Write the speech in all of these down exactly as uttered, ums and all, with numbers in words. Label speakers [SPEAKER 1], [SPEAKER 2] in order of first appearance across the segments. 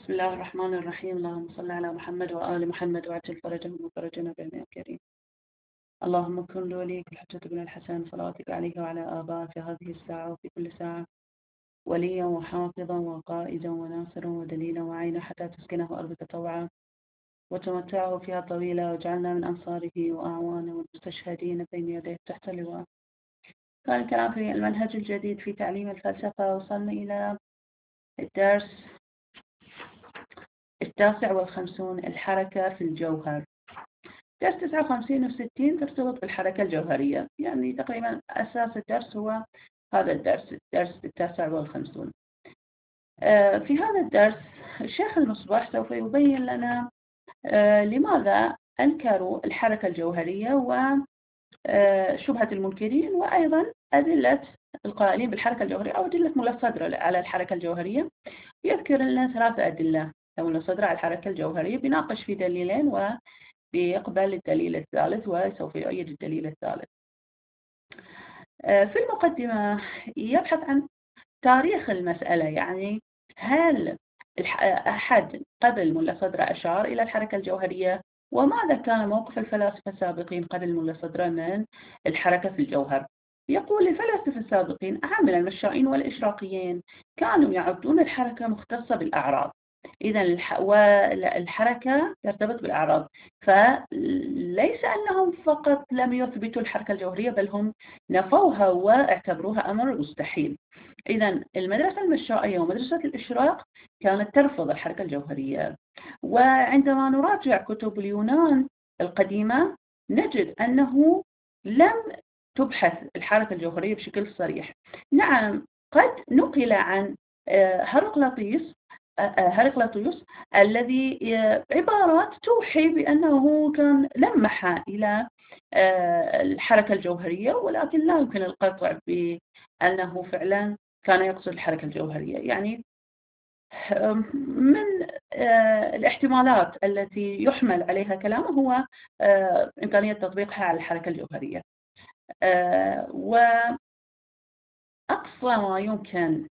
[SPEAKER 1] بسم الله الرحمن الرحيم. اللهم صل على محمد وآل محمد وعجل فرجهم وفرجنا بهم يا كريم. اللهم كن لوليك الحجة بن الحسن صلواتك عليه وعلى آبائه في هذه الساعة وفي كل ساعة وليا وحافظا وقائدا وناصرا ودليلا وعينا حتى تسكنه أرضك طوعا وتمتعه فيها طويلا واجعلنا من أنصاره وأعوانه والمستشهدين بين يديه تحت اللواء. كان الكلام في المنهج الجديد في تعليم الفلسفة. وصلنا إلى الدرس التاسع والخمسون، الحركة في الجوهر. درس تسعة وخمسين وستين ترتبط بالحركة الجوهرية، يعني تقريبا أساس الدرس هو هذا الدرس، الدرس التاسع والخمسون. في هذا الدرس الشيخ المصباح سوف يبين لنا لماذا أنكروا الحركة الجوهرية وشبهة المنكرين، وأيضا أدلة القائلين بالحركة الجوهرية أو أدلة ملا الصدر على الحركة الجوهرية. يذكر لنا ثلاثة أدلة ملا الصدر على الحركة الجوهرية، بيناقش في دليلين وبيقبل الدليل الثالث وسوف يؤيد الدليل الثالث. في المقدمة يبحث عن تاريخ المسألة، يعني هل أحد قبل ملا صدر أشار إلى الحركة الجوهرية، وماذا كان موقف الفلاسفة السابقين قبل ملا صدر من الحركة في الجوهر. يقول الفلاسفة السابقين عامل المشائين والإشراقيين كانوا يعدون الحركة مختصة بالأعراض، إذا الحركة ترتبط بالأعراض، فليس أنهم فقط لم يثبتوا الحركة الجوهرية بل هم نفوها واعتبروها أمر مستحيل. إذا المدرسة المشائية ومدرسة الإشراق كانت ترفض الحركة الجوهرية. وعندما نراجع كتب اليونان القديمة نجد أنه لم تبحث الحركة الجوهرية بشكل صريح. نعم، قد نقل عن هرقلطيس هرقلطيوس الذي عبارات توحي بأنه كان لمح إلى الحركة الجوهرية، ولكن لا يمكن القطع بأنه فعلا كان يقصد الحركة الجوهرية. يعني من الاحتمالات التي يحمل عليها كلامه هو إمكانية تطبيقها على الحركة الجوهرية. وأقصى ما يمكن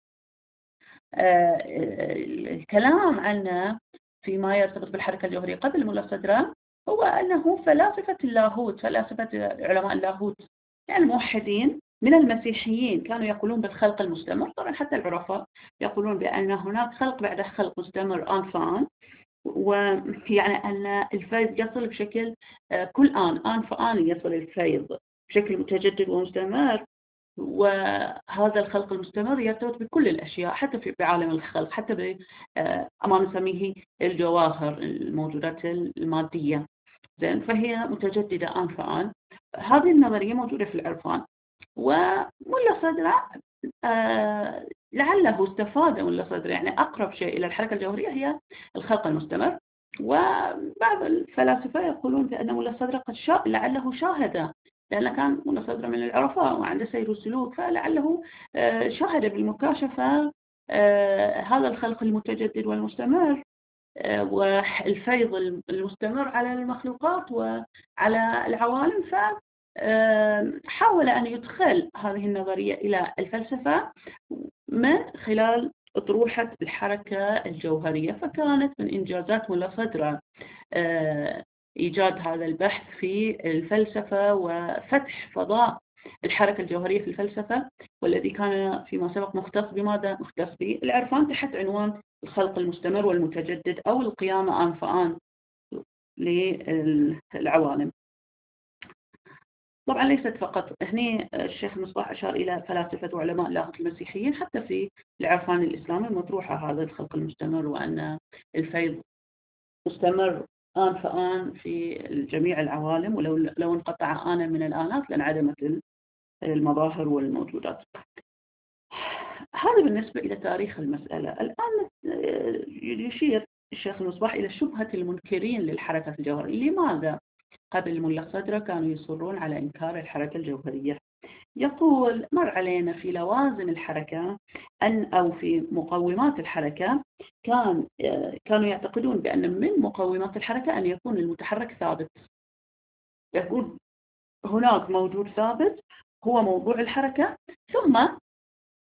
[SPEAKER 1] الكلام عنه فيما يرتبط بالحركة الجوهرية قبل ملا صدر هو أنه فلاسفة اللاهوت، فلاسفة علماء اللاهوت يعني الموحدين من المسيحيين كانوا يقولون بالخلق المستمر. طبعا حتى العرفاء يقولون بأن هناك خلق بعد خلق مستمر آن فآن، ويعني أن الفيض يصل بشكل كل آن آن فآن يصل الفيض بشكل متجدد ومستمر. وهذا الخلق المستمر يرتبط بكل الأشياء، حتى في بعالم الخلق، حتى بما نسميه الجواهر، الموجودات المادية. زين، فهي متجددة آن فآن. هذه النظرية موجودة في العرفان. وملا صدر آه لعله استفاد ملا صدر، يعني أقرب شيء إلى الحركة الجوهرية هي الخلق المستمر. وبعض الفلاسفة يقولون بأن ملا صدر قد شا... لعله شاهد، لأن كان ملا صدر من العرفاء وعنده سير السلوك، فلعله آه شاهد بالمكاشفة آه هذا الخلق المتجدد والمستمر والفيض المستمر على المخلوقات وعلى العوالم، فحاول أن يدخل هذه النظرية إلى الفلسفة من خلال أطروحة الحركة الجوهرية. فكانت من إنجازات ملا صدر إيجاد هذا البحث في الفلسفة وفتح فضاء الحركة الجوهرية في الفلسفة، والذي كان فيما سبق مختص بماذا؟ مختص بالعرفان تحت عنوان الخلق المستمر والمتجدد أو القيامة آن فآن للعوالم. طبعا ليست فقط هنا، الشيخ المصباح أشار إلى فلاسفة وعلماء اللاهوت المسيحيين، حتى في العرفان الإسلامي مطروحة هذا الخلق المستمر، وأن الفيض مستمر آن فآن في جميع العوالم، ولو لو انقطع آنا من الآنات لانعدمت المظاهر والموجودات. هذا بالنسبة إلى تاريخ المسألة. الآن يشير الشيخ المصباح إلى شبهة المنكرين للحركة الجوهرية. لماذا قبل ملا صدر كانوا يصرون على إنكار الحركة الجوهرية؟ يقول مر علينا في لوازم الحركة أن أو في مقومات الحركة كان كانوا يعتقدون بأن من مقومات الحركة أن يكون المتحرك ثابت. يقول هناك موجود ثابت هو موضوع الحركة، ثم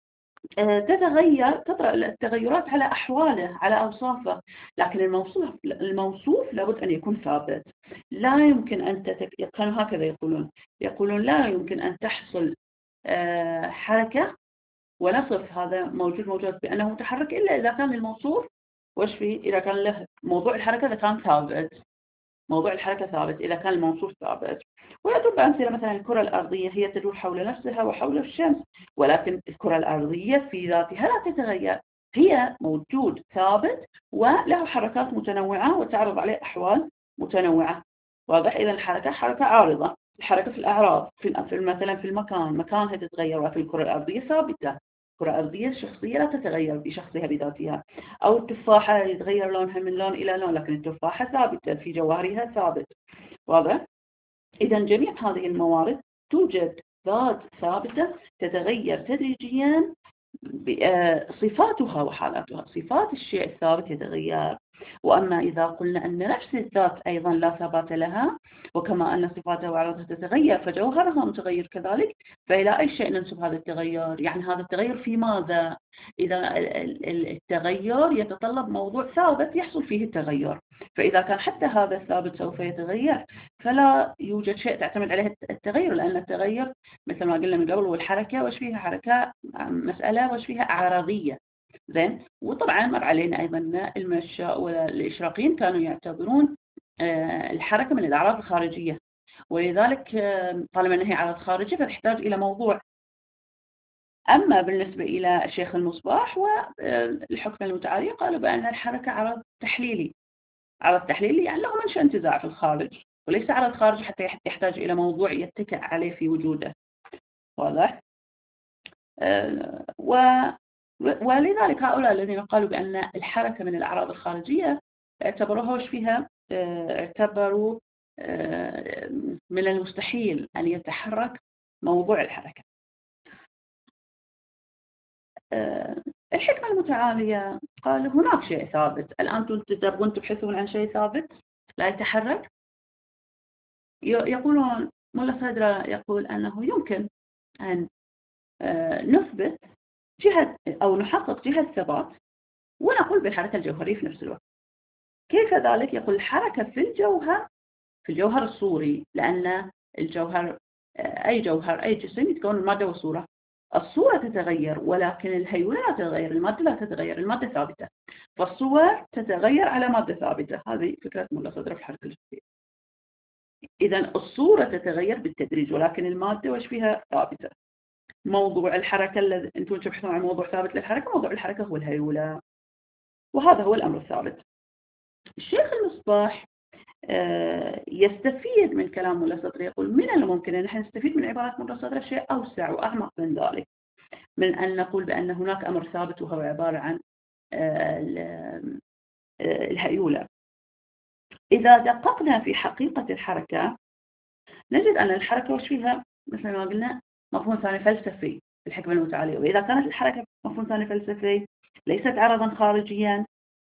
[SPEAKER 1] تتغير تطرأ التغيرات على أحواله، على أوصافه، لكن الموصوف الموصوف لابد أن يكون ثابت. لا يمكن أن تتك... كانوا هكذا يقولون يقولون لا يمكن أن تحصل حركة ونصف هذا موجود موجود بأنه متحرك إلا إذا كان الموصوف وش فيه، إذا كان له موضوع الحركة إذا كان ثابت، موضوع الحركة ثابت إذا كان الموصوف ثابت. ويضرب أمثلة مثلا الكرة الأرضية هي تدور حول نفسها وحول الشمس، ولكن الكرة الأرضية في ذاتها لا تتغير، هي موجود ثابت وله حركات متنوعة وتعرض عليه أحوال متنوعة. واضح؟ إذا الحركة حركة عارضة، الحركة في الأعراض في مثلا في المكان مكانها تتغير، وفي الكرة الأرضية ثابتة. الكرة الأرضية الشخصية لا تتغير بشخصها بذاتها. أو التفاحة يتغير لونها من لون إلى لون، لكن التفاحة ثابتة في جوهرها ثابت. واضح؟ إذا جميع هذه الموارد توجد ذات ثابتة تتغير تدريجيا صفاتها وحالاتها. صفات الشيء الثابت يتغير. وأما إذا قلنا أن نفس الذات أيضا لا ثبات لها، وكما أن صفاتها وأعراضها تتغير فجوهرها متغير كذلك، فإلى أي شيء ننسب هذا التغير؟ يعني هذا التغير في ماذا؟ إذا التغير يتطلب موضوع ثابت يحصل فيه التغير، فإذا كان حتى هذا الثابت سوف يتغير فلا يوجد شيء تعتمد عليه التغير، لأن التغير مثل ما قلنا من قبل، والحركة وش فيها حركة مسألة وش فيها أعراضية. زين. وطبعا مر علينا أيضا المشاء والإشراقيين كانوا يعتبرون الحركة من الأعراض الخارجية، ولذلك طالما أنها أعراض خارجية فتحتاج إلى موضوع. أما بالنسبة إلى الشيخ المصباح والحكم المتعالية قالوا بأن الحركة عرض تحليلي. عرض تحليلي يعني له منشأ انتزاع في الخارج، وليس عرض خارجي حتى يحتاج إلى موضوع يتكئ عليه في وجوده. واضح؟ و ولذلك هؤلاء الذين قالوا بأن الحركة من الأعراض الخارجية اعتبروها وش فيها؟ اعتبروا من المستحيل أن يتحرك موضوع الحركة. الحكمة المتعالية قال هناك شيء ثابت، الآن تبغون تبحثون عن شيء ثابت لا يتحرك. يقولون ملا صدرة يقول أنه يمكن أن نثبت جهة أو نحقق جهة ثبات ونقول بالحركة الجوهرية في نفس الوقت. كيف ذلك؟ يقول الحركة في الجوهر في الجوهر الصوري، لأن الجوهر أي جوهر أي جسم يتكون من مادة وصورة. الصورة تتغير ولكن الهيولة لا تتغير، المادة لا تتغير، المادة ثابتة. فالصور تتغير على مادة ثابتة. هذه فكرة ملا صدرة في الحركة الجوهرية. إذا الصورة تتغير بالتدريج ولكن المادة وش فيها ثابتة. موضوع الحركة الذي أنتم تبحثون عن موضوع ثابت للحركة، موضوع الحركة هو الهيولة، وهذا هو الأمر الثابت. الشيخ المصباح يستفيد من كلام ملا صدرة، يقول من الممكن أن نحن نستفيد من عبارات ملا صدرة شيء أوسع وأعمق من ذلك، من أن نقول بأن هناك أمر ثابت وهو عبارة عن الهيولة. إذا دققنا في حقيقة الحركة نجد أن الحركة وش فيها مثل ما قلنا مفهوم ثاني فلسفي في الحكمة المتعالية. وإذا كانت الحركة مفهوم ثاني فلسفي ليست عرضا خارجيا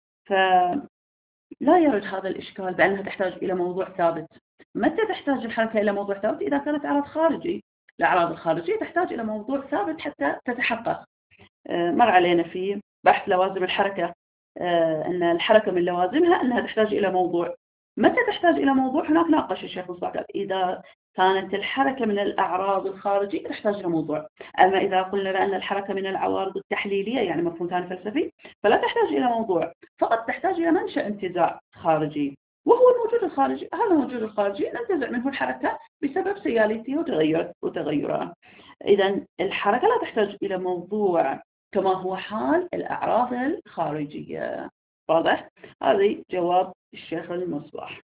[SPEAKER 1] فلا يرد هذا الإشكال بأنها تحتاج إلى موضوع ثابت. متى تحتاج الحركة إلى موضوع ثابت؟ إذا كانت عرض خارجي. الأعراض الخارجية تحتاج إلى موضوع ثابت حتى تتحقق. مر علينا في بحث لوازم الحركة أن الحركة من لوازمها أنها تحتاج إلى موضوع. متى تحتاج إلى موضوع؟ هناك ناقش الشيخ مصباح إذا كانت الحركة من الأعراض الخارجية تحتاج إلى موضوع. أما إذا قلنا بأن الحركة من العوارض التحليلية يعني مفهوم ثاني فلسفي فلا تحتاج إلى موضوع، فقط تحتاج إلى منشأ انتزاع خارجي، وهو الموجود الخارجي. هذا الموجود الخارجي ننتزع منه الحركة بسبب سياليته وتغيرات وتغيرها. إذا الحركة لا تحتاج إلى موضوع كما هو حال الأعراض الخارجية. واضح؟ هذه جواب الشيخ المصباح.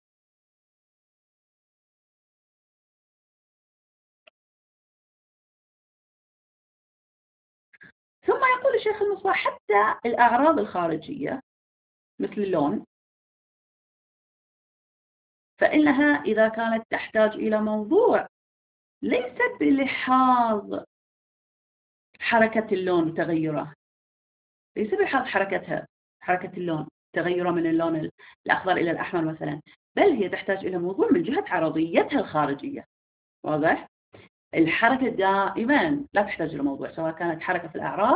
[SPEAKER 1] ثم يقول الشيخ المصباح حتى الأعراض الخارجية مثل اللون فإنها إذا كانت تحتاج إلى موضوع ليست بلحاظ حركة اللون وتغيره، ليس بلحاظ حركتها حركة اللون تغيره من اللون الأخضر إلى الأحمر مثلا، بل هي تحتاج إلى موضوع من جهة عرضيتها الخارجية. واضح؟ الحركة دائما لا تحتاج إلى موضوع، سواء كانت حركة في الأعراض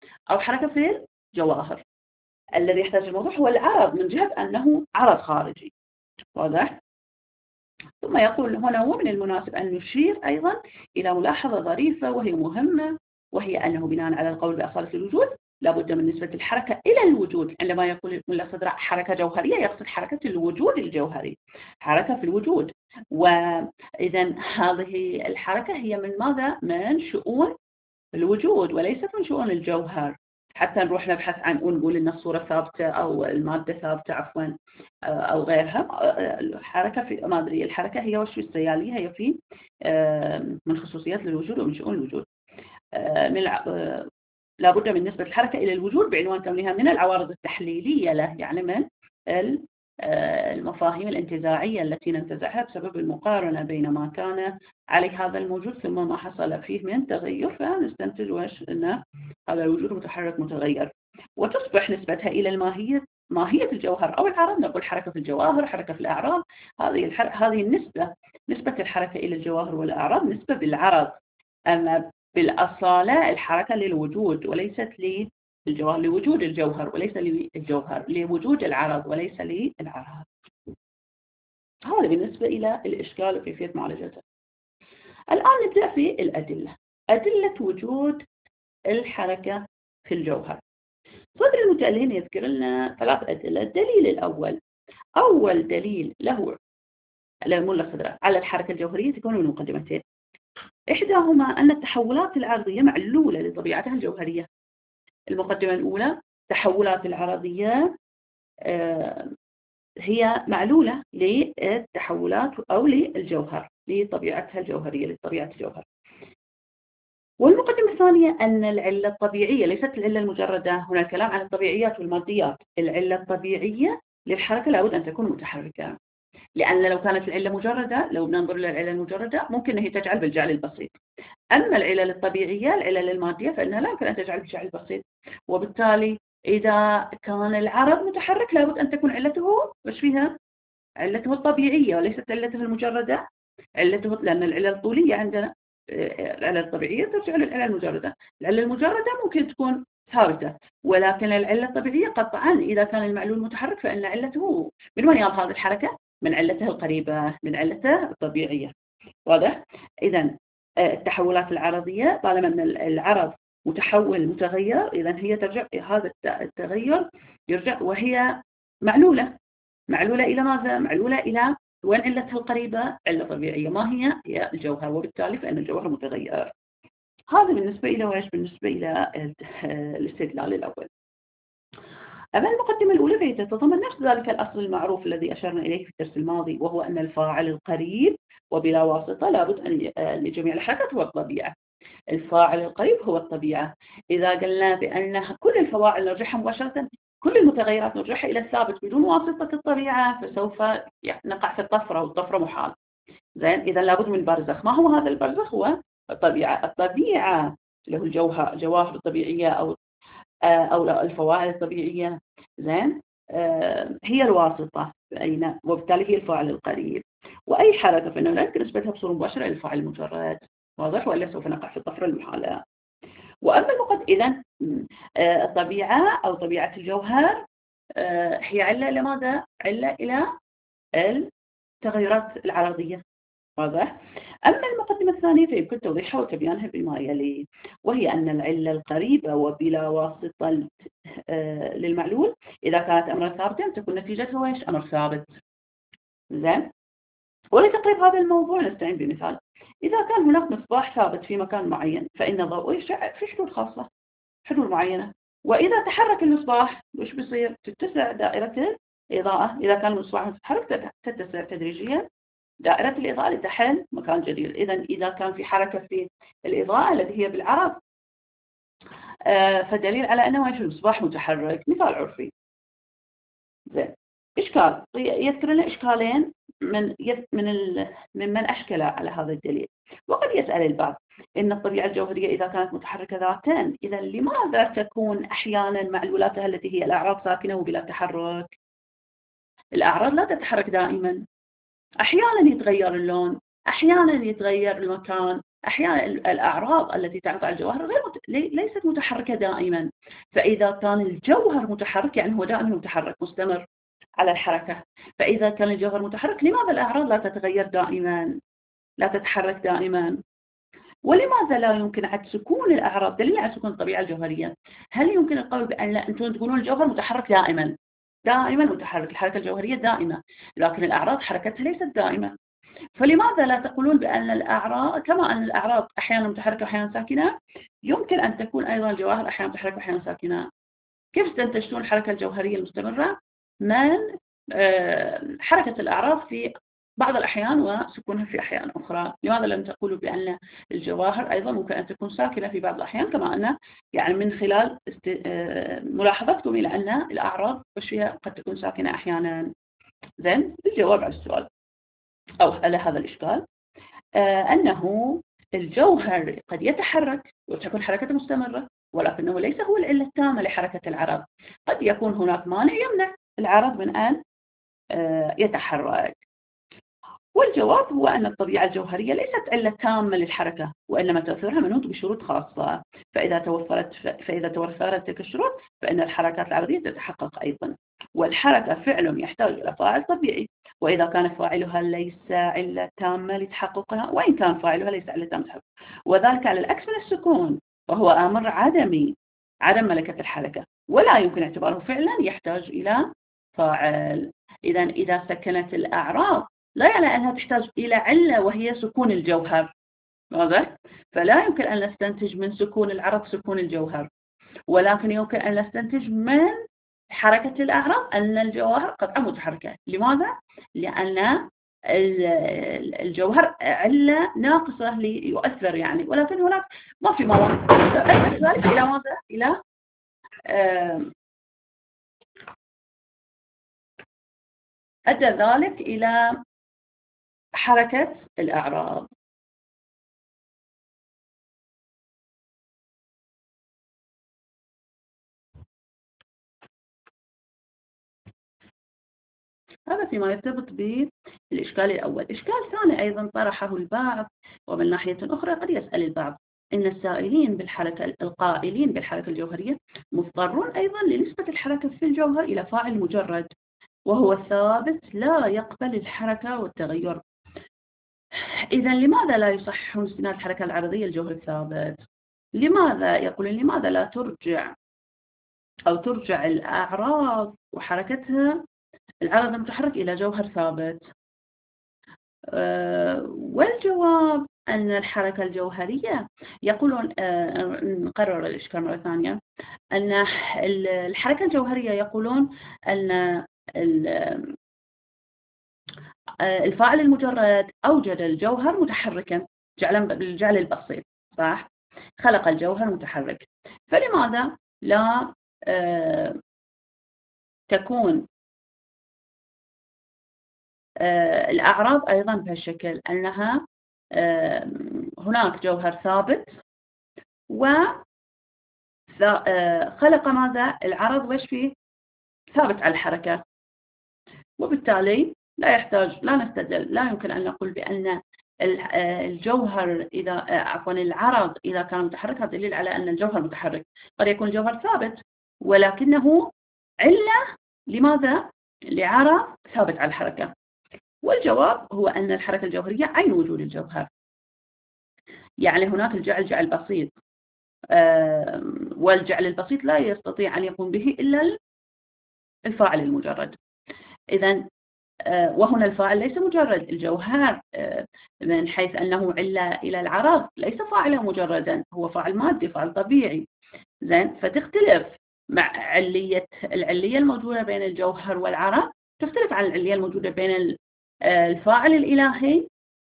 [SPEAKER 1] أو حركة في الجواهر. الذي يحتاج الموضوع هو العرض من جهة أنه عرض خارجي. واضح؟ ثم يقول هنا ومن المناسب أن نشير أيضا إلى ملاحظة ظريفة وهي مهمة، وهي أنه بناء على القول بأصالة الوجود لابد من نسبة الحركة إلى الوجود. عندما يقول ملا صدراء حركة جوهرية يقصد حركة الوجود الجوهري، حركة في الوجود. وإذا هذه الحركة هي من ماذا؟ من شؤون الوجود وليست من شؤون الجوهر. حتى نروح نبحث عن ونقول إن الصورة ثابتة أو المادة ثابتة عفوا أو غيرها. الحركة في ما أدري الحركة هي وش السيالية هي في من خصوصيات الوجود ومن شؤون الوجود. من لابد من نسبة الحركة إلى الوجود بعنوان كونها من العوارض التحليلية له، يعني من المفاهيم الانتزاعية التي ننتزعها بسبب المقارنة بين ما كان عليه هذا الموجود ثم ما حصل فيه من تغير، فنستنتج وش أن هذا الوجود متحرك متغير. وتصبح نسبتها إلى الماهية ماهية الجوهر أو العرض، نقول حركة في الجواهر، حركة في الأعراض. هذه الحر... هذه النسبة، نسبة الحركة إلى الجواهر والأعراض نسبة بالعرض، أما بالأصالة الحركة للوجود وليست للجوهر، لوجود الجوهر وليس للجوهر، لوجود العرض وليس للعرض. هذا بالنسبة إلى الإشكال وكيفية معالجته. الآن نبدأ في الأدلة. أدلة وجود الحركة في الجوهر. صدر المتألين يذكر لنا ثلاث أدلة. الدليل الأول، أول دليل له لملا صدر على الحركة الجوهرية تكون من مقدمتين. إحداهما أن التحولات العرضية معلولة لطبيعتها الجوهرية. المقدمة الأولى، التحولات العرضية هي معلولة للتحولات أو للجوهر، لطبيعتها الجوهرية، لطبيعة الجوهر. والمقدمة الثانية أن العلة الطبيعية ليست العلة المجردة، هنا الكلام عن الطبيعيات والماديات. العلة الطبيعية للحركة لابد أن تكون متحركة، لأن لو كانت العلة مجردة، لو ننظر للعلة المجردة ممكن هي تجعل بالجعل البسيط. أما العلل الطبيعية، العلل المادية، فإنها لا يمكن أن تجعل بالجعل البسيط. وبالتالي إذا كان العرض متحرك لابد أن تكون علته وش فيها؟ علته الطبيعية وليست علته المجردة. علته لأن العلل الطولية عندنا، العلة الطبيعية ترجع للعلة المجردة. العلة المجردة ممكن تكون ثابتة، ولكن العلة الطبيعية قطعا إذا كان المعلول متحرك فإن علته من وين يأخذ هذه الحركة؟ من علته القريبة، من علته الطبيعية. واضح؟ إذا التحولات العرضية طالما أن العرض متحول متغير، إذا هي ترجع هذا التغير يرجع وهي معلولة. معلولة إلى ماذا؟ معلولة إلى وين علتها القريبة؟ علة طبيعية. ما هي؟ هي الجوهر، وبالتالي فإن الجوهر متغير. هذا بالنسبة إلى وإيش؟ بالنسبة إلى الاستدلال الأول. أما المقدمة الأولى فهي تتضمن نفس ذلك الأصل المعروف الذي أشرنا إليه في الدرس الماضي، وهو أن الفاعل القريب وبلا واسطة لابد أن لجميع الحركات هو الطبيعة. الفاعل القريب هو الطبيعة. إذا قلنا بأن كل الفواعل نرجعها مباشرة، كل المتغيرات نرجعها إلى الثابت بدون واسطة الطبيعة، فسوف نقع في الطفرة، والطفرة محال. زين، إذا لابد من برزخ. ما هو هذا البرزخ؟ هو الطبيعة. الطبيعة اللي هو الجوهر، الجواهر الطبيعية أو أو الفواعل الطبيعية، زين، هي الواسطة بين، وبالتالي هي الفاعل القريب. وأي حركة فإنه لا يمكن نسبتها بصورة مباشرة إلى الفاعل المجرد. واضح؟ وإلا سوف نقع في الطفرة المحالة. وأما المقدمة، إذن الطبيعة أو طبيعة الجوهر هي علة لماذا؟ علة إلى التغيرات العرضية. واضح؟ أما المقدمة الثانية فيمكن توضيحها وتبيانها بما يلي، وهي أن العلة القريبة وبلا واسطة للمعلول إذا كانت أمرا ثابتا تكون نتيجتها وإيش؟ أمر ثابت. زين؟ ولتقريب هذا الموضوع نستعين بمثال. إذا كان هناك مصباح ثابت في مكان معين فإن ضوءه يشع في حدود خاصة، حدود معينة. وإذا تحرك المصباح وش بيصير؟ تتسع دائرة الإضاءة. إذا كان المصباح متحرك تتسع تدريجيا دائرة الإضاءة لتحل مكان جديد. إذا إذا كان في حركة في الإضاءة التي هي بالعرض فدليل على أنه إيش؟ المصباح متحرك. مثال عرفي. زين. إشكال، يذكر لنا إشكالين من من ال... ممن أشكل على هذا الدليل. وقد يسأل البعض إن الطبيعة الجوهرية إذا كانت متحركة ذاتا، إذا لماذا تكون أحيانا معلولاتها التي هي الأعراض ساكنة وبلا تحرك؟ الأعراض لا تتحرك دائما، أحيانا يتغير اللون، أحيانا يتغير المكان، أحيانا الأعراض التي تعرض على الجوهر غير ليست متحركة دائما. فإذا كان الجوهر متحرك يعني هو دائما متحرك مستمر على الحركة. فإذا كان الجوهر متحرك لماذا الأعراض لا تتغير دائما، لا تتحرك دائما؟ ولماذا لا يمكن عد سكون الأعراض؟ دليل على سكون الطبيعة الجوهرية. هل يمكن القول بأن لا، أنتم تقولون الجوهر متحرك دائما، دائما متحرك، الحركة الجوهرية دائمة، لكن الأعراض حركتها ليست دائمة. فلماذا لا تقولون بأن الأعراض كما أن الأعراض أحيانا متحركة وأحيانا ساكنة، يمكن أن تكون أيضا الجواهر أحيانا متحركة وأحيانا ساكنة؟ كيف استنتجتون الحركة الجوهرية المستمرة من حركة الأعراض في بعض الأحيان وسكونها في أحيان أخرى؟ لماذا لم تقولوا بأن الجواهر أيضا ممكن أن تكون ساكنة في بعض الأحيان، كما أن يعني من خلال ملاحظتكم إلى أن الأعراض قد تكون ساكنة أحيانا؟ زين، الجواب على السؤال أو على هذا الإشكال أنه الجوهر قد يتحرك وتكون حركته مستمرة، ولكنه ليس هو العلة التامة لحركة العرض. قد يكون هناك مانع يمنع العرض من أن يتحرك. والجواب هو أن الطبيعة الجوهرية ليست علة تامة للحركة، وإنما تأثيرها منوط بشروط خاصة. فإذا توفرت فإذا توفرت تلك الشروط فإن الحركات العرضية تتحقق أيضا. والحركة فعل يحتاج إلى فاعل طبيعي، وإذا كان فاعلها ليس علة تامة لتحققها، وإن كان فاعلها ليس علة تامة لتحققها، وذلك على العكس من السكون، وهو أمر عدمي، عدم ملكة الحركة، ولا يمكن اعتباره فعلا يحتاج إلى فاعل. إذا إذا سكنت الأعراض لا يعني أنها تحتاج إلى علة وهي سكون الجوهر، واضح؟ فلا يمكن أن نستنتج من سكون العرض سكون الجوهر، ولكن يمكن أن نستنتج من حركة الأعراض أن الجواهر قطعا متحركة. لماذا؟ لأن الجوهر علة ناقصة ليؤثر يعني، ولكن هناك ما في مواد أدى ذلك إلى ماذا؟ إلى أدى ذلك إلى حركة الأعراض. هذا فيما يرتبط بالإشكال الأول. إشكال ثاني أيضا طرحه البعض، ومن ناحية أخرى قد يسأل البعض: إن السائلين بالحركة القائلين بالحركة الجوهرية مضطرون أيضا لنسبة الحركة في الجوهر إلى فاعل مجرد، وهو ثابت لا يقبل الحركة والتغير. إذا لماذا لا يصححون استناد الحركة العرضية الجوهر الثابت؟ لماذا يقولون لماذا لا ترجع أو ترجع الأعراض وحركتها العرض المتحرك إلى جوهر ثابت؟ أه والجواب أن الحركة الجوهرية يقولون، أه نقرر الإشكال مرة ثانية، أن الحركة الجوهرية يقولون أن الفاعل المجرد أوجد الجوهر متحركا بالجعل البسيط، صح؟ خلق الجوهر متحرك. فلماذا لا أه تكون أه الأعراض أيضا بهالشكل، أنها أه هناك جوهر ثابت وخلق ماذا؟ العرض وش فيه؟ ثابت على الحركة، وبالتالي لا يحتاج لا نستدل لا يمكن أن نقول بأن الجوهر إذا عفوا العرض إذا كان متحرك هذا دليل على أن الجوهر متحرك. قد يكون الجوهر ثابت ولكنه علة لماذا؟ لعرض ثابت على الحركة. والجواب هو أن الحركة الجوهرية عين وجود الجوهر، يعني هناك الجعل جعل بسيط، والجعل البسيط لا يستطيع أن يقوم به إلا الفاعل المجرد. إذن وهنا الفاعل ليس مجرد الجوهر من حيث أنه علة إلى العرض، ليس فاعلا مجردا، هو فاعل مادي، فاعل طبيعي. زين، فتختلف مع علية العلية الموجودة بين الجوهر والعرض، تختلف عن العلية الموجودة بين الفاعل الإلهي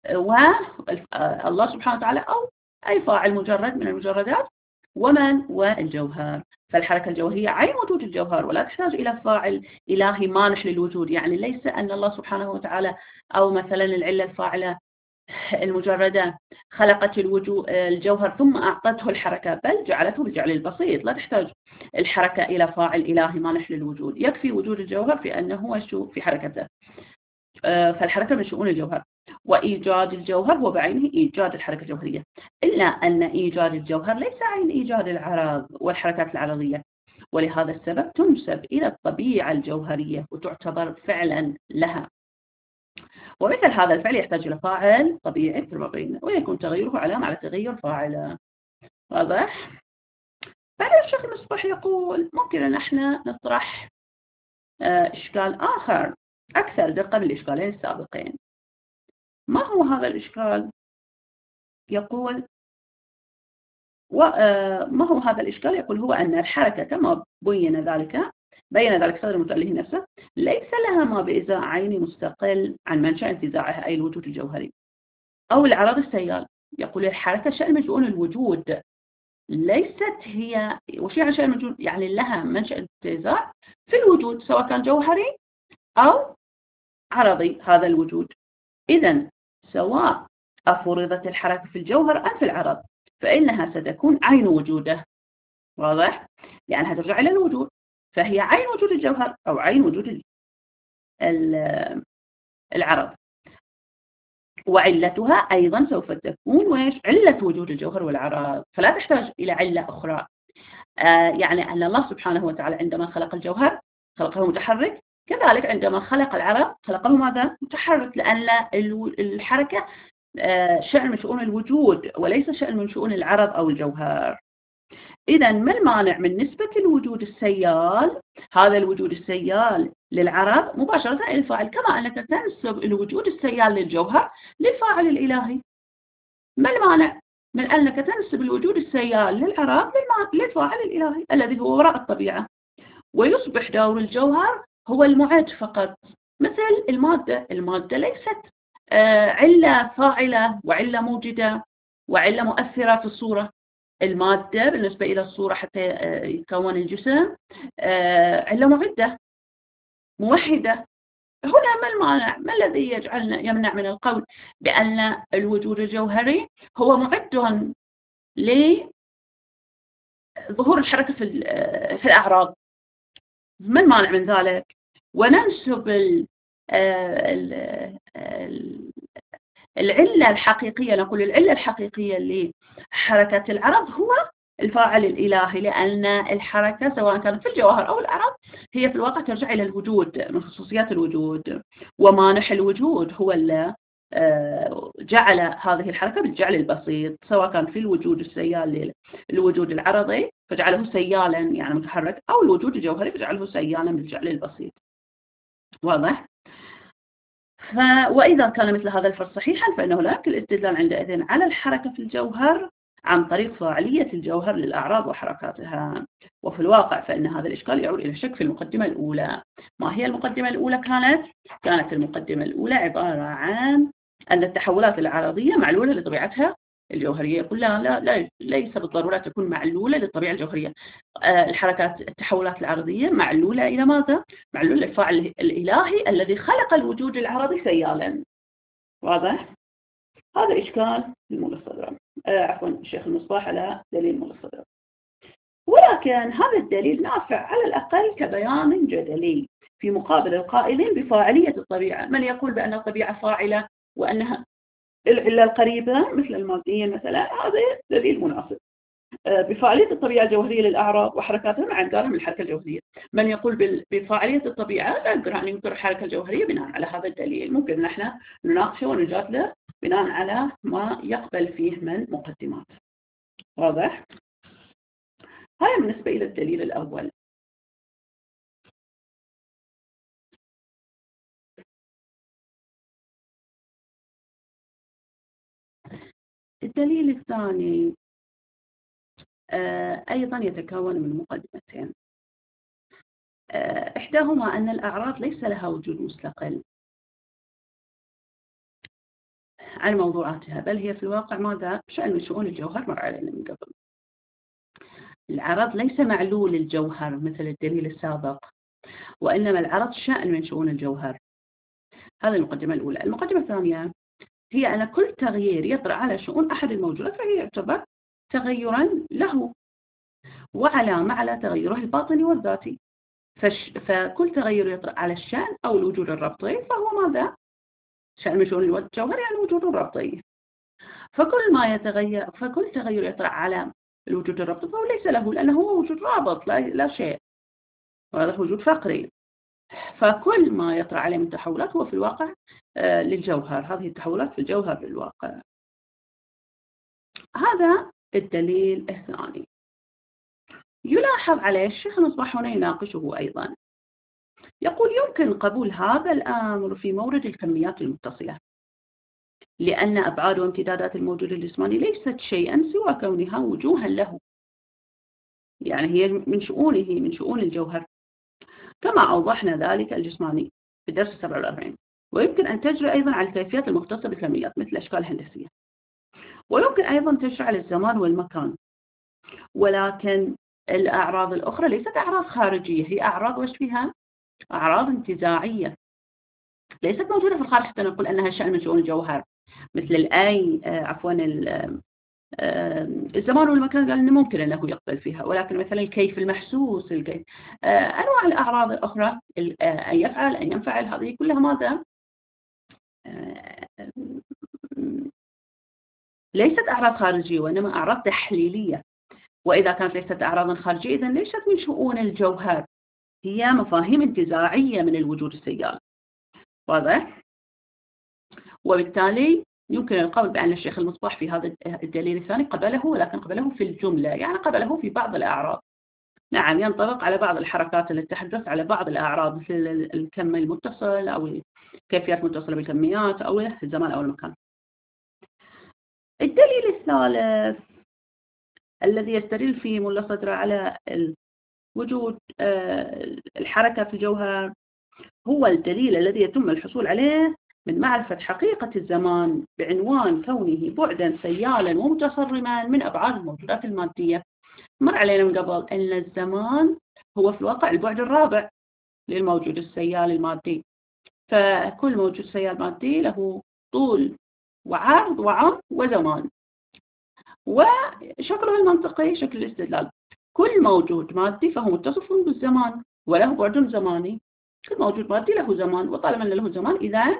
[SPEAKER 1] والله سبحانه وتعالى أو أي فاعل مجرد من المجردات ومن والجوهر. فالحركة الجوهرية عين وجود الجوهر ولا تحتاج إلى فاعل إلهي مانح للوجود، يعني ليس أن الله سبحانه وتعالى أو مثلا العلة الفاعلة المجردة خلقت الجوهر ثم أعطته الحركة، بل جعلته بالجعل البسيط، لا تحتاج الحركة إلى فاعل إلهي مانح للوجود، يكفي وجود الجوهر في أنه في حركته. فالحركة من شؤون الجوهر. وإيجاد الجوهر هو بعينه إيجاد الحركة الجوهرية، إلا أن إيجاد الجوهر ليس عين إيجاد العرض والحركات العرضية، ولهذا السبب تنسب إلى الطبيعة الجوهرية وتعتبر فعلا لها. ومثل هذا الفعل يحتاج إلى فاعل طبيعي مثل ما بينا، ويكون تغيره علامة على تغير فاعله. واضح؟ بعدين الشيخ المصباح يقول ممكن أن احنا نطرح إشكال آخر أكثر دقة من الإشكالين السابقين. ما هو هذا الإشكال؟ يقول وما هو هذا الإشكال؟ يقول هو أن الحركة كما بين ذلك بين ذلك صدر المتأله نفسه ليس لها ما بإزاء عيني مستقل عن منشأ انتزاعها أي الوجود الجوهري أو العرض السيال. يقول الحركة شأن من شؤون الوجود، ليست هي وش يعني شأن من شؤون؟ يعني لها منشأ انتزاع في الوجود سواء كان جوهري أو عرضي هذا الوجود. إذن سواء أفرضت الحركة في الجوهر أم في العرض فإنها ستكون عين وجوده. واضح؟ يعني هترجع إلى الوجود، فهي عين وجود الجوهر أو عين وجود العرض. وعلتها أيضا سوف تكون ويش؟ علة وجود الجوهر والعرض، فلا تحتاج إلى علة أخرى. آه يعني أن الله سبحانه وتعالى عندما خلق الجوهر خلقه متحرك، كذلك عندما خلق العرض خلقه ماذا؟ متحرك، لأن الحركة آه شأن من شؤون الوجود وليس شأن من شؤون العرض أو الجوهر. إذا ما المانع من نسبة الوجود السيال، هذا الوجود السيال للعرض مباشرة إلى الفاعل، كما أنك تنسب الوجود السيال للجوهر للفاعل الإلهي. ما المانع من أنك تنسب الوجود السيال للعرض للفاعل الإلهي الذي هو وراء الطبيعة، ويصبح دور الجوهر هو المعد فقط، مثل المادة. المادة ليست علة فاعلة وعلة موجدة وعلة مؤثرة في الصورة. المادة بالنسبة إلى الصورة حتى يتكون الجسم علة معدة موحدة. هنا ما المانع؟ ما الذي يجعلنا يمنع من القول بأن الوجود الجوهري هو معد لظهور الحركة في في الأعراض؟ ما المانع من ذلك؟ وننسب العلة الحقيقية، نقول العلة الحقيقية لحركة العرض هو الفاعل الإلهي، لأن الحركة سواء كانت في الجوهر أو العرض هي في الواقع ترجع إلى الوجود، من خصوصيات الوجود. ومانح الوجود هو اللي جعل هذه الحركة بالجعل البسيط، سواء كان في الوجود السيال للوجود العرضي فجعله سيالا يعني متحرك، أو الوجود الجوهري فجعله سيالا بالجعل البسيط. واضح؟ ف... وإذا كان مثل هذا الفرض صحيحا فإنه لا يمكن الاستدلال عندئذ على الحركة في الجوهر عن طريق فاعلية الجوهر للأعراض وحركاتها. وفي الواقع فإن هذا الإشكال يعود إلى الشك في المقدمة الأولى. ما هي المقدمة الأولى كانت؟ كانت المقدمة الأولى عبارة عن أن التحولات العرضية معلولة لطبيعتها الجوهرية. يقول لا لا, لا ليس بالضرورة تكون معلولة للطبيعة الجوهرية. الحركات التحولات العرضية معلولة إلى ماذا؟ معلولة للفاعل الإلهي الذي خلق الوجود العرضي سيالا. واضح؟ هذا إشكال المولى الصدرة، آه عفوا الشيخ المصباح على دليل المولى الصدرة. ولكن هذا الدليل نافع على الأقل كبيان جدلي في مقابل القائلين بفاعلية الطبيعة. من يقول بأن الطبيعة فاعلة وأنها العلة القريبة مثل الماديين مثلا، هذا دليل مناسب. بفاعلية الطبيعة الجوهرية للأعراض وحركاتها مع إنكارها من الحركة الجوهرية. من يقول بفاعلية الطبيعة لا يقدر أن ينكر الحركة الجوهرية بناء على هذا الدليل. ممكن نحن نناقشه ونجادله بناء على ما يقبل فيه من مقدمات. واضح؟ هاي بالنسبة إلى الدليل الأول. الدليل الثاني أيضا يتكون من مقدمتين. إحداهما أن الأعراض ليس لها وجود مستقل عن موضوعاتها، بل هي في الواقع ماذا؟ شأن من شؤون الجوهر مر علينا من قبل. العرض ليس معلول الجوهر مثل الدليل السابق، وإنما العرض شأن من شؤون الجوهر. هذه المقدمة الأولى. المقدمة الثانية هي أن كل تغيير يطرأ على شؤون أحد الموجودات فهي يعتبر تغيرا له وعلامة على تغيره الباطني والذاتي. فش... فكل تغير يطرأ على الشأن أو الوجود الربطي فهو ماذا؟ شأن من شؤون الجوهر يعني وجود ربطي، فكل ما يتغير فكل تغير يطرأ على الوجود الربطي فهو ليس له، لأنه هو وجود رابط لا, لا شيء، وهذا وجود فقري. فكل ما يطرأ عليه من تحولات هو في الواقع آه للجوهر، هذه التحولات في الجوهر بالواقع. هذا الدليل الثاني. يلاحظ عليه الشيخ المصباح هنا يناقشه أيضا، يقول يمكن قبول هذا الأمر في مورد الكميات المتصلة، لأن أبعاد وامتدادات الموجود الجسماني ليست شيئا سوى كونها وجوها له، يعني هي من شؤونه من شؤون الجوهر، كما أوضحنا ذلك الجسماني في الدرس السابع والأربعين. ويمكن أن تجري أيضا على الكيفيات المختصة بالكميات مثل الأشكال الهندسية، ويمكن أيضا تجري على الزمان والمكان. ولكن الأعراض الأخرى ليست أعراض خارجية، هي أعراض وش فيها؟ أعراض انتزاعية ليست موجودة في الخارج حتى نقول أنها شأن من شؤون الجوهر، مثل الأي آه عفوا آه الزمان والمكان قال إنه ممكن أنه يقبل فيها، ولكن مثلا الكيف المحسوس، الكيف آه أنواع الأعراض الأخرى، أن يفعل أن ينفعل، هذه كلها ماذا؟ آه ليست أعراض خارجية وإنما أعراض تحليلية. وإذا كانت ليست أعراضا خارجية إذن ليست من شؤون الجوهر، هي مفاهيم انتزاعية من الوجود السيال. واضح؟ وبالتالي يمكن القول بأن الشيخ المصباح في هذا الدليل الثاني قبله، ولكن قبله في الجملة، يعني قبله في بعض الأعراض. نعم ينطبق على بعض الحركات التي تحدث على بعض الأعراض مثل الكم المتصل أو الكيفيات المتصلة بالكميات أو الزمان أو المكان. الدليل الثالث الذي يستدل فيه ملا صدرة على وجود الحركة في الجوهر هو الدليل الذي يتم الحصول عليه من معرفة حقيقة الزمان بعنوان كونه بعدا سيالا ومتصرما من أبعاد الموجودات المادية. مر علينا من قبل أن الزمان هو في الواقع البعد الرابع للموجود السيال المادي، فكل موجود سيال مادي له طول وعرض وعمق وزمان، وشكله المنطقي شكل الاستدلال كل موجود مادي فهو متصف بالزمان وله بعد زماني، كل موجود مادي له زمان، وطالما له زمان إذا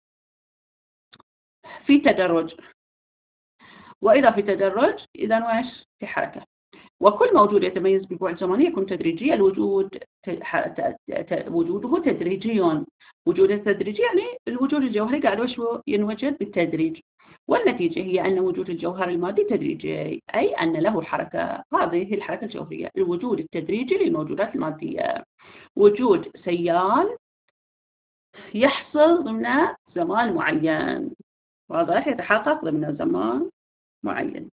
[SPEAKER 1] في تدرج، وإذا في تدرج إذا وإيش في حركة. وكل موجود يتميز ببعد زماني يكون تدريجي الوجود، وجوده تدريجي. وجود التدريجي يعني الوجود الجوهري قاعد وش ينوجد بالتدريج، والنتيجة هي أن وجود الجوهر المادي تدريجي، أي أن له حركة. هذه هي الحركة الجوهرية، الوجود التدريجي للموجودات المادية. وجود سيال يحصل ضمن زمان معين، واضح، يتحقق ضمن زمان معين.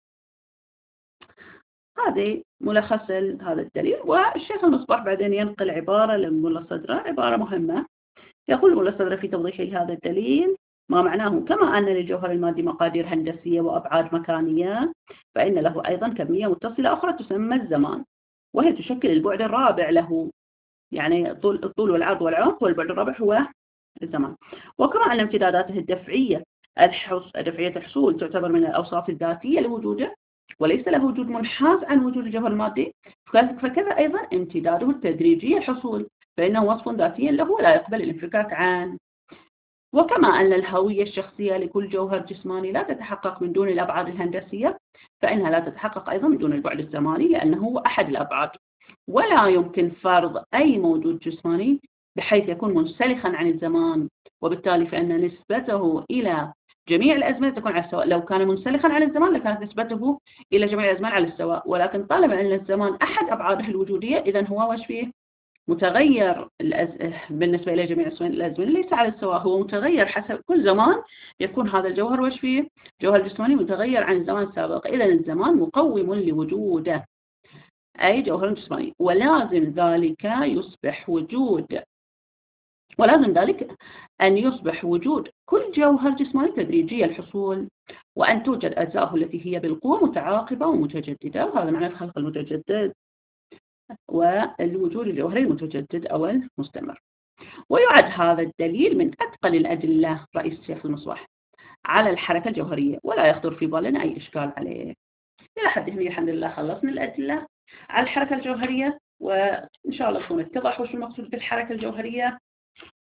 [SPEAKER 1] هذه ملخص هذا الدليل. والشيخ المصباح بعدين ينقل عبارة لملا صدرة، عبارة مهمة، يقول ملا صدرة في توضيح هذا الدليل ما معناه كما أن للجوهر المادي مقادير هندسية وأبعاد مكانية فإن له أيضا كمية متصلة أخرى تسمى الزمان، وهي تشكل البعد الرابع له، يعني الطول والعرض والعمق، والبعد الرابع هو الزمان. وكما أن امتداداته الدفعية دفعية الحصول تعتبر من الأوصاف الذاتية لوجوده وليس له وجود منحاز عن وجود الجوهر المادي، فكذا أيضا امتداده التدريجي الحصول فإنه وصف ذاتي له ولا يقبل الانفكاك عنه. وكما أن الهوية الشخصية لكل جوهر جسماني لا تتحقق من دون الأبعاد الهندسية فإنها لا تتحقق أيضا من دون البعد الزماني لأنه هو أحد الأبعاد، ولا يمكن فرض أي موجود جسماني بحيث يكون منسلخا عن الزمان، وبالتالي فإن نسبته إلى جميع الأزمنة تكون على السواء. لو كان منسلخا عن الزمان لكانت نسبته إلى جميع الأزمان على السواء، ولكن طالما أن الزمان أحد أبعاده الوجودية إذن هو وش فيه متغير الأز... بالنسبة إلى جميع الأزمنة ليس على السواء، هو متغير حسب كل زمان يكون هذا الجوهر وش فيه جوهر جسماني متغير عن الزمان السابق، إذن الزمان مقوم لوجوده أي جوهر جسماني، ولازم ذلك يصبح وجود ولازم ذلك أن يصبح وجود كل جوهر جسماني تدريجي الحصول، وأن توجد أجزاءه التي هي بالقوة متعاقبة ومتجددة، وهذا معنى الخلق المتجدد والوجود الجوهري المتجدد أو المستمر. ويعد هذا الدليل من أثقل الأدلة رئيس الشيخ المصباح على الحركة الجوهرية، ولا يخطر في بالنا أي إشكال عليه. إلى حد هنا الحمد لله خلصنا الأدلة على الحركة الجوهرية، وإن شاء الله يكون اتضح وش المقصود بالحركة الجوهرية.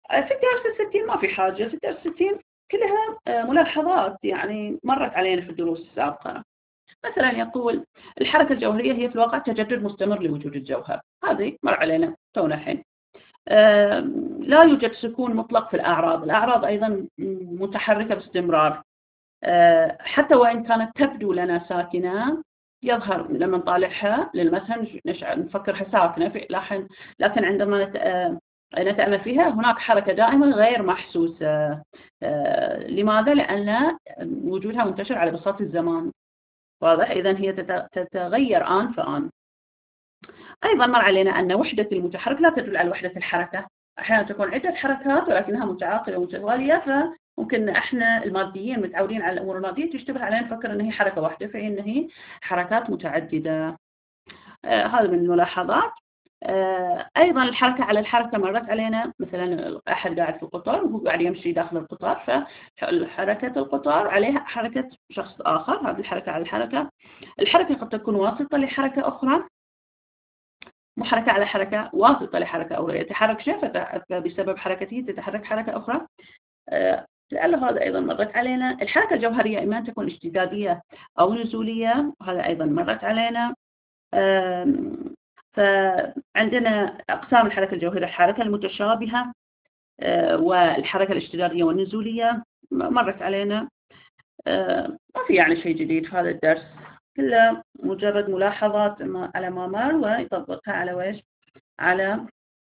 [SPEAKER 1] في الدرس الستين ما في حاجة، في الدرس الستين كلها ملاحظات يعني مرت علينا في الدروس السابقة. مثلا يقول الحركة الجوهرية هي في الواقع تجدد مستمر لوجود الجوهر، هذه مر علينا تونا الحين. لا يوجد سكون مطلق في الأعراض، الأعراض أيضا متحركة باستمرار، حتى وإن كانت تبدو لنا ساكنة يظهر لما نطالعها للمسها نفكرها ساكنة في لحن، لكن عندما نتأمل فيها هناك حركة دائمة غير محسوسة. لماذا؟ لأن وجودها منتشر على بساط الزمان، واضح؟ إذن هي تتغير آن فآن. أيضا مر علينا أن وحدة المتحرك لا تدل على وحدة الحركة، أحيانا تكون عدة حركات ولكنها متعاقبة ومتوالية، فممكن احنا الماديين متعودين على الأمور المادية تشتبه علينا نفكر أن هي حركة واحدة، في إن هي حركات متعددة. آه هذا من الملاحظات. آه أيضا الحركة على الحركة مرت علينا، مثلا أحد قاعد في القطار وهو قاعد يمشي داخل القطار، فحركة القطار عليها حركة شخص آخر، هذه الحركة على الحركة. الحركة قد تكون واسطة لحركة أخرى، محركة على حركة، واسطة لحركة أخرى، يتحرك شيء فبسبب حركته تتحرك حركة أخرى. آه لعل هذا أيضا مرت علينا. الحركة الجوهرية إما أن تكون اشتدادية أو نزولية، وهذا أيضا مرت علينا. فعندنا أقسام الحركة الجوهرية: الحركة المتشابهة والحركة الاشتدادية والنزولية، مرت علينا. ما في يعني شيء جديد في هذا الدرس، كله مجرد ملاحظات على ما مر ويطبقها على ويش على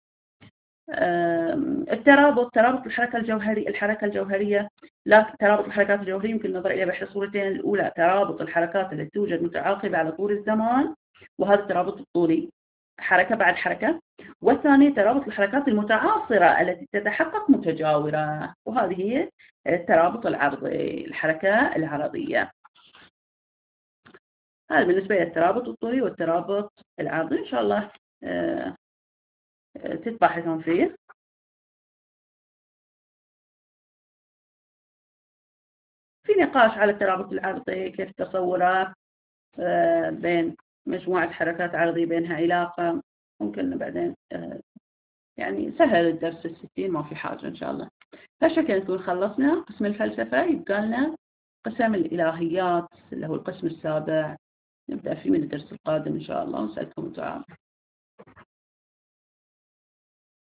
[SPEAKER 1] الترابط. ترابط الحركة الجوهرية الحركة الجوهرية لا ترابط الحركات الجوهرية يمكن النظر إليه بإحدى الصورتين: الأولى ترابط الحركات التي توجد متعاقبة على طول الزمان، وهذا الترابط الطولي حركة بعد حركة، والثاني ترابط الحركات المتعاصرة التي تتحقق متجاورة، وهذه هي الترابط العرضي، الحركة العرضية. هذا بالنسبة للترابط الطولي والترابط العرضي، إن شاء الله تتبحثون فيه. في نقاش على الترابط العرضي، كيف تصوره بين مجموعة حركات عرضية بينها علاقة، ممكن بعدين يعني سهل الدرس الستين، ما في حاجة إن شاء الله. فشكل نكون خلصنا قسم الفلسفة، يبقى لنا قسم الإلهيات اللي هو القسم السابع، نبدأ فيه من الدرس القادم إن شاء الله، ونسألكم تعالوا.